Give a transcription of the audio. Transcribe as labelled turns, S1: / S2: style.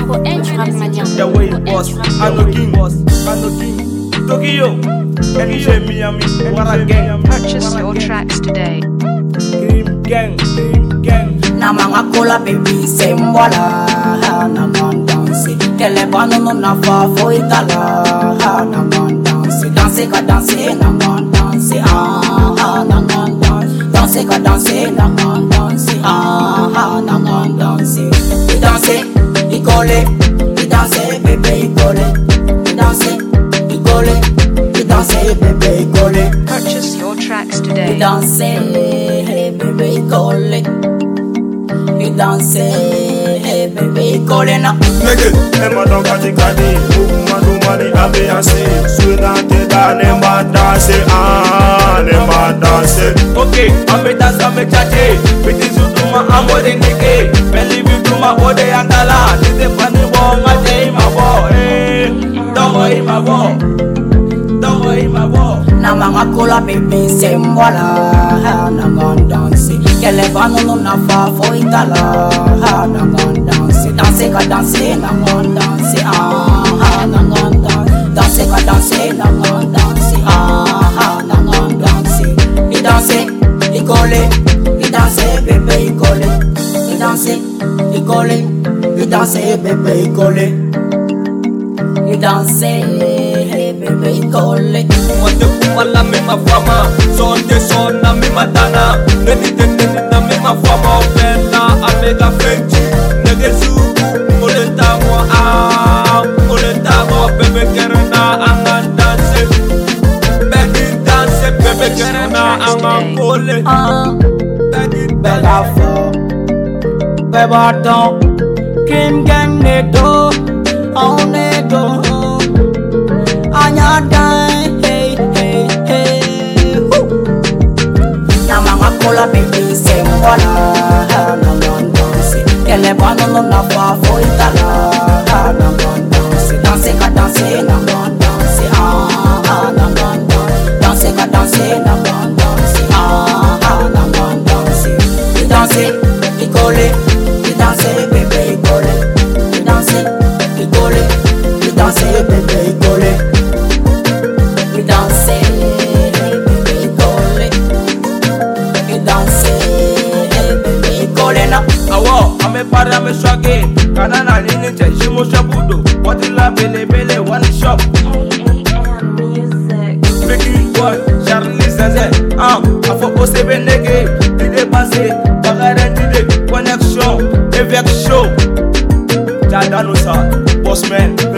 S1: The way it was, I know King, Tokyo, and you Miami, what again?
S2: Purchase your tracks today.
S1: Cream gang.
S3: Na mga kola baby sembola na man danse telebano no na fa foi tala na man danse danse ka danse na man danse na man danse ka danse na man danse na man danse i gole i danse bébé i gole i danse i gole i danse bébé i gole.
S2: Purchase your tracks today.
S3: I danse bébé i gole. I danse, bébé, collé na.
S1: Nigga, Emma don't catch it, money, ambiance. Sweet da, nema danse, nema danse. Okay, ame dance, ame chache. Biti zutuma, amore nige. Believe you to my ode angala. Nite funny bo, mate ma bo. Don't worry ma bo. Don't worry ma bo.
S3: Na mga kola baby sembola na man danse kelevano no na fa foi tala na man danse danse ka danse na man danse na man danse ka danse na man danse na man danse I danse I gole I danse bébé I gole I danse I gole I danse bébé I gole I danse bébé I gole.
S1: Wala mi mafama, sonde sona mi madana. Neni na mi mafama, opena amega fenchi. Nege suku, oleta mo bebe kerena angan danse. Begi danse, bebe kerena angan pole.
S3: Bega fo, beba don, Cream gang nedo, on nedo. Anya dai, hey. Na mga kola baby sembola na man danse telebano no na fa foi tala na man danse danse ka danse na man danse na man danse ka danse na man danse na man danse I danse I gole I danse bébé I gole I danse I gole I danse bébé I gole I danse bébé I gole I danse bébé I gole na.
S1: Awo, ame para me swage. Kanana nini che shimo shabudo. Watila bele one shop. Biggie boy, Charlie Zaze. Afo osebe nege. Dide passe, bagare dide connection. Evek show. Jadano sa, bossman.